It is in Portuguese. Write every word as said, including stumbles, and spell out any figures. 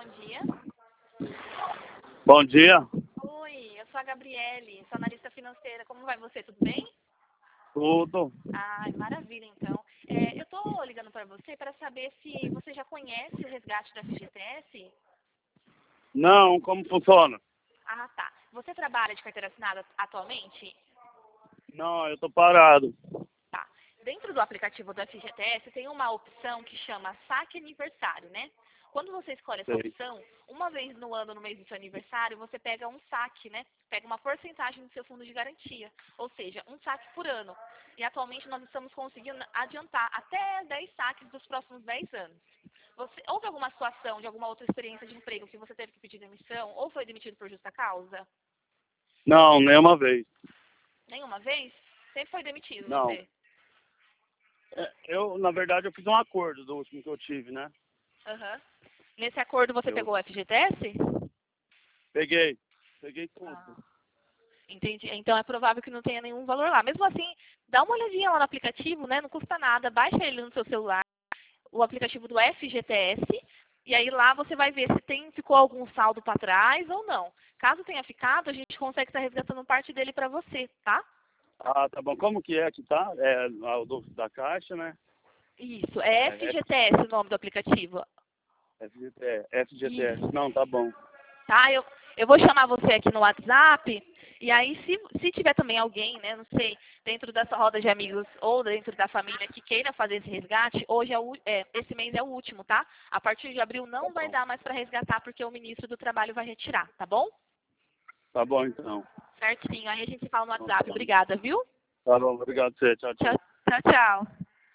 dia. Bom dia. Oi, eu sou a Gabriele, sou analista financeira. Como vai você? Tudo bem? Tudo. Ai, maravilha, então. É, eu estou ligando para você para saber se você já conhece o resgate do F G T S. Não, como funciona? Ah, tá. Você trabalha de carteira assinada atualmente? Não, eu tô parado. Tá. Dentro do aplicativo do F G T S tem uma opção que chama Saque Aniversário, né? Quando você escolhe essa Sei. opção, uma vez no ano, no mês do seu aniversário, você pega um saque, né? Pega uma porcentagem do seu fundo de garantia. Ou seja, um saque por ano. E atualmente nós estamos conseguindo adiantar até dez saques dos próximos dez anos. Você, houve alguma situação de alguma outra experiência de emprego que você teve que pedir demissão ou foi demitido por justa causa? Não, nem uma vez. Nenhuma vez? Sempre foi demitido Não. você? É, Eu, na verdade, eu fiz um acordo do último que eu tive, né? Aham. Nesse acordo você Eu pegou o F G T S? peguei. Peguei tudo. Ah, entendi. Então é provável que não tenha nenhum valor lá. Mesmo assim, dá uma olhadinha lá no aplicativo, né? Não custa nada. Baixa ele no seu celular, o aplicativo do F G T S, e aí lá você vai ver se tem, ficou algum saldo para trás ou não. Caso tenha ficado, a gente consegue estar resgatando parte dele para você, tá? Ah, tá bom. Como que é que tá? É ah, o do, da Caixa, né? Isso, é É, F- F G T S o nome do aplicativo. FGT, F G T S. Isso. Não, tá bom. Tá? Eu, eu vou chamar você aqui no WhatsApp, e aí se, se tiver também alguém, né, não sei, dentro dessa roda de amigos ou dentro da família que queira fazer esse resgate, hoje é, o, é esse mês é o último, tá? A partir de abril Tá não vai bom. dar mais para resgatar, porque o ministro do Trabalho vai retirar, tá bom? Tá bom, então. Certinho, aí a gente fala no Então, tá WhatsApp. bom. Obrigada, viu? Tá bom, obrigado a você. Tchau, Tchau, tchau. tchau, tchau.